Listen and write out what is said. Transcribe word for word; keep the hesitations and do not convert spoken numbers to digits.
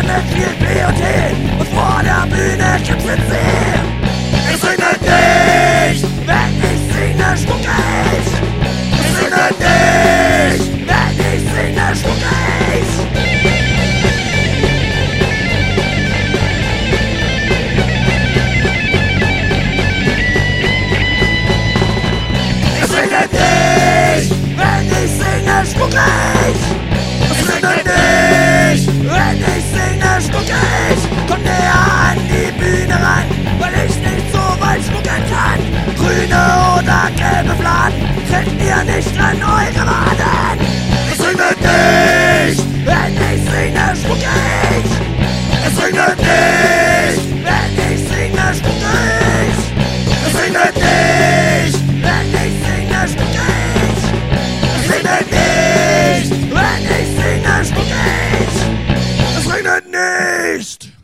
mit viel P und T und vor der Bühne gibt's den See. Es regnet nicht, wenn ich singe, spucke ich. Es regnet nicht, wenn ich singe, spucke ich. Es regnet nicht, wenn ich singe, spucke ich. Es regnet nicht, wenn ich singe, spucke ich. Komm näher an die Bühne ran, weil ich nicht so weit spucken kann. Grüne oder gelbe Fladen kriegt ihr nicht an eure Waden. Es regnet nicht, wenn ich singe, spucke ich. Es regnet nicht, wenn ich singe, spucke ich. Es regnet nicht, wenn ich singe, spucke ich. Es regnet nicht, wenn ich singe, spucke ich. Es regnet nicht.